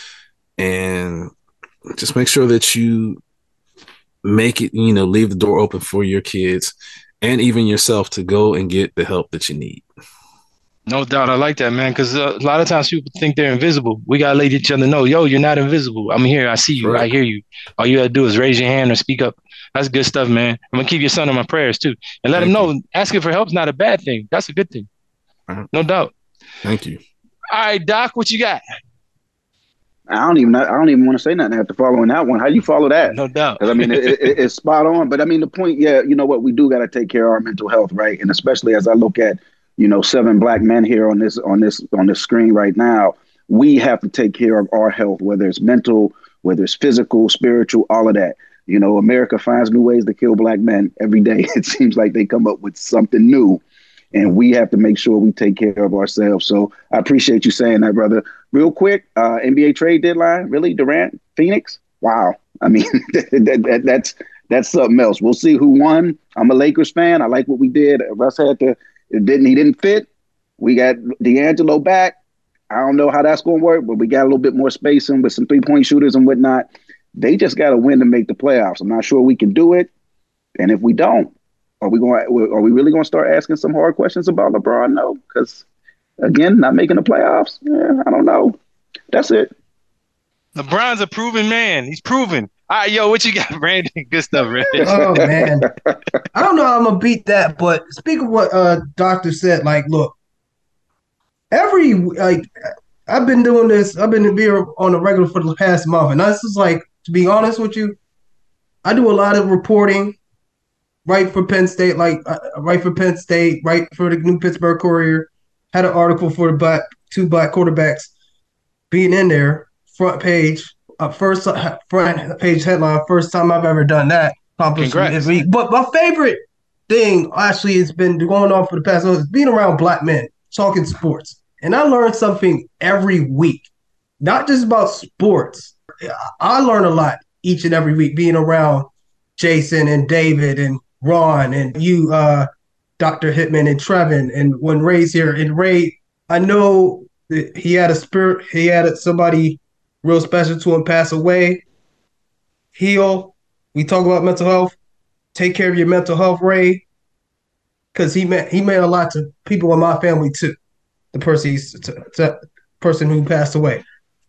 And just make sure that you make it, you know, leave the door open for your kids and even yourself to go and get the help that you need. No doubt. I like that, man, because uh, a lot of times people think they're invisible. We got to let each other know, yo, you're not invisible. I'm here. I see you. Right. I hear you. All you got to do is raise your hand or speak up. That's good stuff, man. I'm going to keep your son in my prayers, too. And let Thank him know you. Asking for help is not a bad thing. That's a good thing. Uh-huh. No doubt. Thank you. All right, Doc, what you got? I don't even I don't even want to say nothing after following that one. How do you follow that? No doubt. Because I mean, it, it, it's spot on. But I mean, the point, yeah, you know what? We do got to take care of our mental health, right? And especially as I look at, you know, seven Black men here on this on this on this screen right now, we have to take care of our health, whether it's mental, whether it's physical, spiritual, all of that. You know, America finds new ways to kill Black men every day. It seems like they come up with something new, and we have to make sure we take care of ourselves. So I appreciate you saying that, brother. Real quick, uh, N B A trade deadline, really? Durant, Phoenix? Wow. I mean, that, that, that's that's something else. We'll see who won. I'm a Lakers fan. I like what we did. Russ had to, it didn't, he didn't fit. We got D'Angelo back. I don't know how that's going to work, but we got a little bit more spacing with some three-point shooters and whatnot. They just got to win to make the playoffs. I'm not sure we can do it. And if we don't, are we going? Are we really going to start asking some hard questions about LeBron? No, because again, not making the playoffs. Yeah, I don't know. That's it. LeBron's a proven man. He's proven. All right, yo, what you got, Brandon? Good stuff, Rich. Oh man, I don't know how I'm gonna beat that. But speak of what uh Doctor said, like, look, every like I've been doing this. I've been here on a regular for the past month, and this is like, to be honest with you, I do a lot of reporting. Right for Penn State, like uh, right for Penn State, right for the New Pittsburgh Courier. Had an article for the black, two black quarterbacks being in there, front page, uh, first uh, front page headline. First time I've ever done that. Congrats. But my favorite thing actually has been going on for the past month is being around Black men talking sports, and I learn something every week, not just about sports. I learn a lot each and every week being around Jason and David and Ron and you, uh, Doctor Hickman and Trevin, and when Ray's here, and Ray, I know that he had a spirit, he had somebody real special to him pass away. Heal. We talk about mental health. Take care of your mental health, Ray, because he meant he meant a lot to people in my family too. The person he's to, to person who passed away.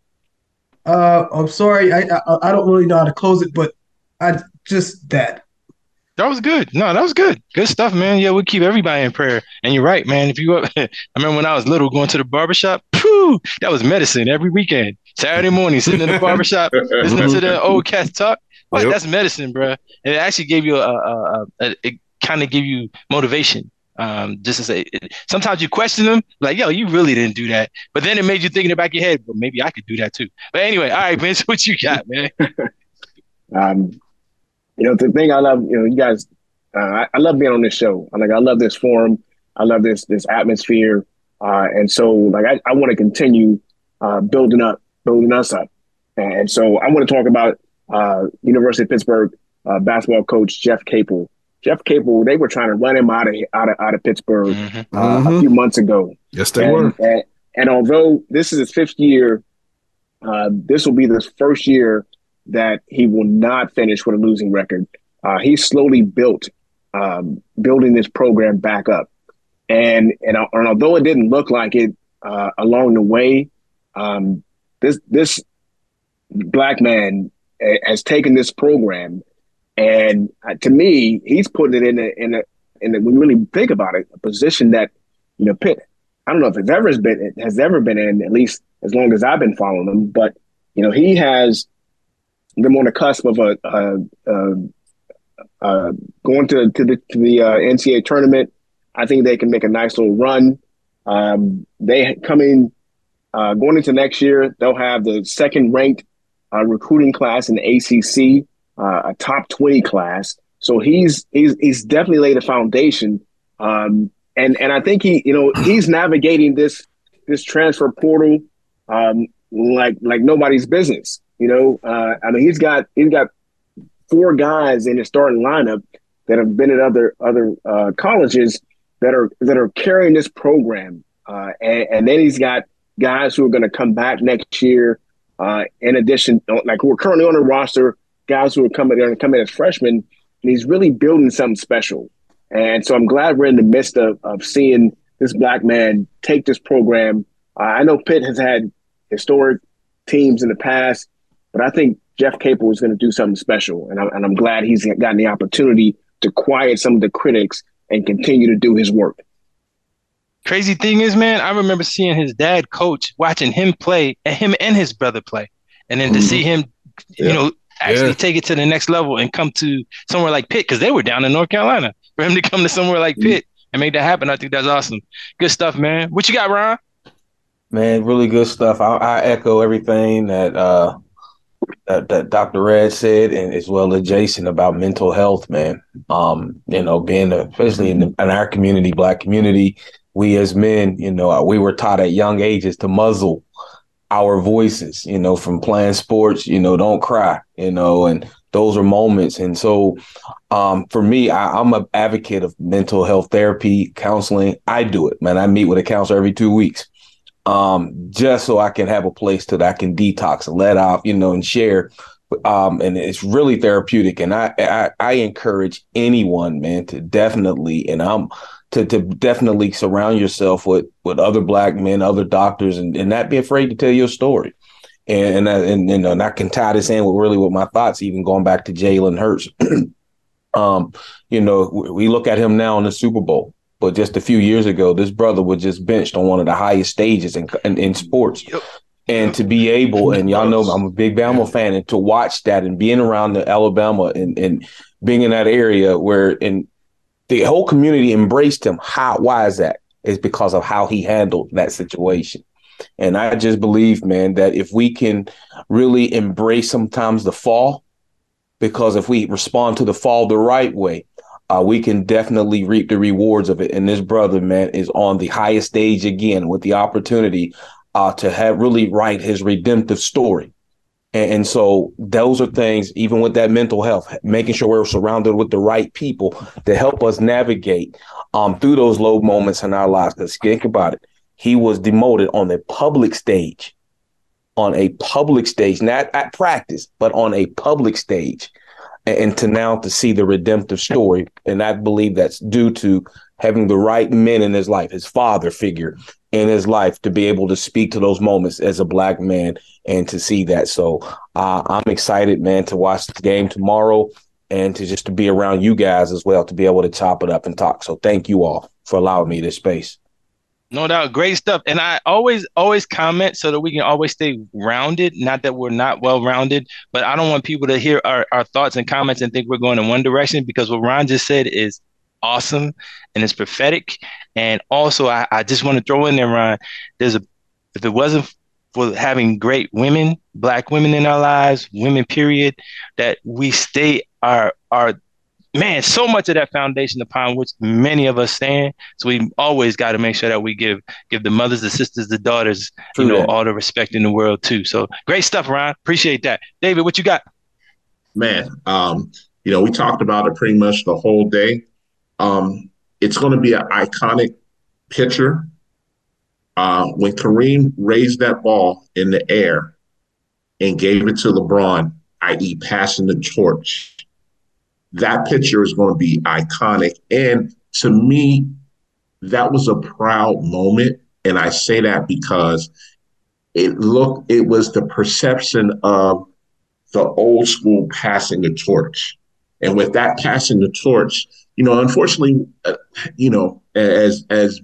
Uh, I'm sorry, I, I I don't really know how to close it, but I just that. That was good. No, that was good. Good stuff, man. Yeah, we'll keep everybody in prayer. And you're right, man. If you, I remember when I was little going to the barbershop, phew, that was medicine every weekend. Saturday morning, sitting in the barbershop, listening to the old cats talk. Like, yep. That's medicine, bro. And it actually gave you a, a, a, a it kind of give you motivation. Um, just to say, it, sometimes you question them, like, yo, you really didn't do that. But then it made you think in the back of your head, well, maybe I could do that too. But anyway, all right, Vince, what you got, man? um. You know, the thing I love, you know, you guys, uh, I, I love being on this show. I like, I love this forum. I love this this atmosphere, uh, and so like I, I want to continue uh, building up, building us up, and so I want to talk about uh, University of Pittsburgh uh, basketball coach Jeff Capel. Jeff Capel, they were trying to run him out of out of out of Pittsburgh mm-hmm. uh, Mm-hmm. a few months ago. Yes, they and, were. And, and although this is his fifth year, uh, this will be the first year that he will not finish with a losing record. Uh, he slowly built, um, building this program back up. And, and, and although it didn't look like it uh, along the way, um, this this black man has taken this program, and uh, to me, he's putting it in a, in a, in a, when you really think about it, a position that, you know, Pitt, I don't know if it's ever been, it has ever been in, at least as long as I've been following him, but, you know, he has them on the cusp of a, a, a, a going to to the to the uh, N C double A tournament. I think they can make a nice little run. Um, they coming uh, going into next year, they'll have the second ranked uh, recruiting class in the A C C, uh, a top twenty class. So he's he's he's definitely laid a foundation. Um, and and I think he you know he's navigating this this transfer portal um, like like nobody's business. You know, uh, I mean, he's got he's got four guys in his starting lineup that have been at other other uh, colleges that are that are carrying this program, uh, and, and then he's got guys who are going to come back next year. Uh, in addition, like who are currently on the roster, guys who are coming going to come in as freshmen, and he's really building something special. And so I'm glad we're in the midst of of seeing this black man take this program. Uh, I know Pitt has had historic teams in the past. But I think Jeff Capel is going to do something special, and I'm, and I'm glad he's gotten the opportunity to quiet some of the critics and continue to do his work. Crazy thing is, man, I remember seeing his dad coach, watching him play, and him and his brother play, and then to mm-hmm. see him, you yeah. know, actually yeah. take it to the next level and come to somewhere like Pitt, because they were down in North Carolina. For him to come to somewhere like Pitt and make that happen, I think that's awesome. Good stuff, man. What you got, Ron? Man, really good stuff. I, I echo everything that. Uh, That, that Doctor Red said, and as well as Jason, about mental health, man. Um, you know, being a, especially in, the, in our community, black community, we as men, you know, we were taught at young ages to muzzle our voices, you know, from playing sports, you know, don't cry, you know, and those are moments. And so um, for me, I, I'm an advocate of mental health therapy, counseling. I do it, man. I meet with a counselor every two weeks. Um, just so I can have a place that I can detox and let off, you know, and share. Um, and it's really therapeutic. And I, I, I encourage anyone, man, to definitely, and I'm to, to definitely surround yourself with, with other black men, other doctors, and, and not be afraid to tell your story. And, and, and, and, and I can tie this in with really with my thoughts, even going back to Jalen Hurts. um, you know, we look at him now in the Super Bowl. But just a few years ago, this brother was just benched on one of the highest stages in in, in sports. Yep. And to be able, and y'all know I'm a big Bama fan, and to watch that and being around the Alabama and, and being in that area where and the whole community embraced him. How? Why is that? It's because of how he handled that situation. And I just believe, man, that if we can really embrace sometimes the fall, because if we respond to the fall the right way, Uh, we can definitely reap the rewards of it. And this brother, man, is on the highest stage again with the opportunity uh, to have really write his redemptive story. And, and so those are things, even with that mental health, making sure we're surrounded with the right people to help us navigate um, through those low moments in our lives. Because think about it. He was demoted on the public stage on a public stage, not at practice, but on a public stage, and, and to now to see the redemptive story. And I believe that's due to having the right men in his life, his father figure in his life, to be able to speak to those moments as a black man and to see that. So uh, I'm excited, man, to watch the game tomorrow and to just to be around you guys as well, to be able to chop it up and talk. So thank you all for allowing me this space. No doubt. Great stuff. And I always, always comment so that we can always stay rounded. Not that we're not well-rounded, but I don't want people to hear our, our thoughts and comments and think we're going in one direction, because what Ron just said is awesome and it's prophetic. And also, I, I just want to throw in there, Ron, there's a, if it wasn't for having great women, black women in our lives, women, period, that we stay our, our, man, so much of that foundation upon which many of us stand. So we always got to make sure that we give give the mothers, the sisters, the daughters, True you know, that. all the respect in the world too. So great stuff, Ron. Appreciate that. David, what you got? Man, um, you know, we talked about it pretty much the whole day. Um, it's going to be an iconic picture. Uh, when Kareem raised that ball in the air and gave it to LeBron, that is passing the torch, that picture is going to be iconic. And to me, that was a proud moment. And I say that because it looked, it was the perception of the old school passing the torch. And with that passing the torch, you know, unfortunately, uh, you know, as, as,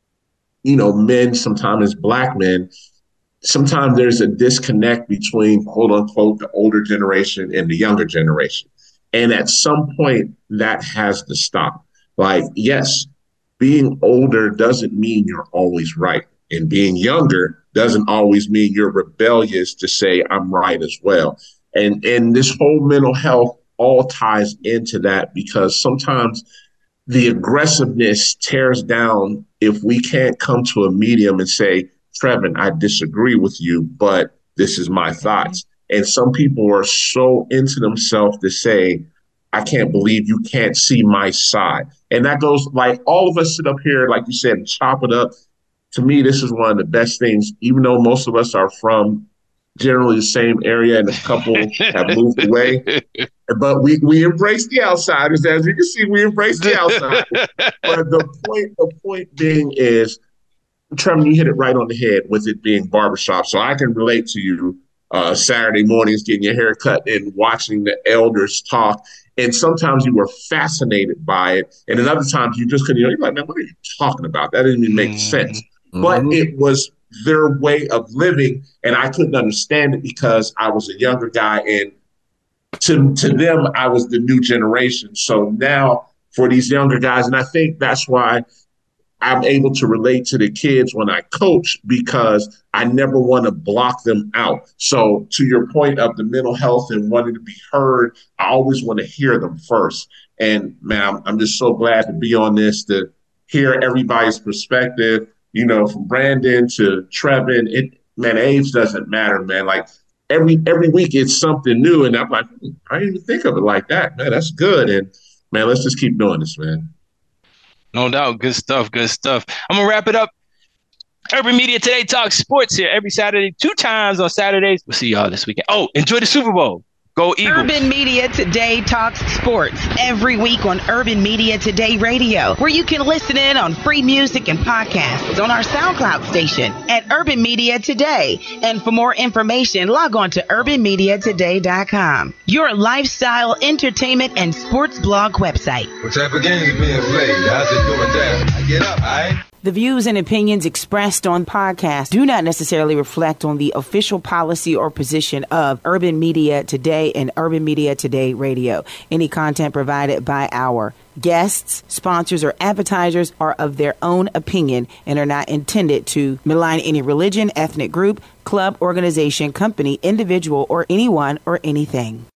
you know, men, sometimes as black men, sometimes there's a disconnect between, quote unquote, the older generation and the younger generation. And at some point, that has to stop. Like, yes, being older doesn't mean you're always right. And being younger doesn't always mean you're rebellious to say, I'm right as well. And, and this whole mental health all ties into that, because sometimes the aggressiveness tears down if we can't come to a medium and say, Trevin, I disagree with you, but this is my thoughts. And some people are so into themselves to say, I can't believe you can't see my side. And that goes like all of us sit up here, like you said, and chop it up. To me, this is one of the best things, even though most of us are from generally the same area and a couple have moved away. But we, we embrace the outsiders. As you can see, we embrace the outsiders. But the point, the point being is, Trevor, you hit it right on the head with it being barbershop. So I can relate to you uh, Saturday mornings getting your hair cut and watching the elders talk. And sometimes you were fascinated by it. And then other times you just couldn't, you know, you're like, man, what are you talking about? That didn't even make sense. Mm-hmm. But it was their way of living. And I couldn't understand it because I was a younger guy. And to, to them, I was the new generation. So now for these younger guys, and I think that's why I'm able to relate to the kids when I coach, because I never want to block them out. So to your point of the mental health and wanting to be heard, I always want to hear them first. And man, I'm, I'm just so glad to be on this, to hear everybody's perspective, you know, from Brandon to Trevin. It, man, age doesn't matter, man. Like every, every week it's something new. And I'm like, I didn't even think of it like that, man. That's good. And man, let's just keep doing this, man. No doubt. Good stuff. Good stuff. I'm going to wrap it up. Urban Media Today talks sports here every Saturday, two times on Saturdays. We'll see y'all this weekend. Oh, enjoy the Super Bowl. Go Eagles. Urban Media Today talks sports every week on Urban Media Today Radio, where you can listen in on free music and podcasts on our SoundCloud station at Urban Media Today. And for more information, log on to urban media today dot com, your lifestyle, entertainment, and sports blog website. What type of games being played? How's it going down? I get up, all right? The views and opinions expressed on podcasts do not necessarily reflect on the official policy or position of Urban Media Today and Urban Media Today Radio. Any content provided by our guests, sponsors, or advertisers are of their own opinion and are not intended to malign any religion, ethnic group, club, organization, company, individual, or anyone or anything.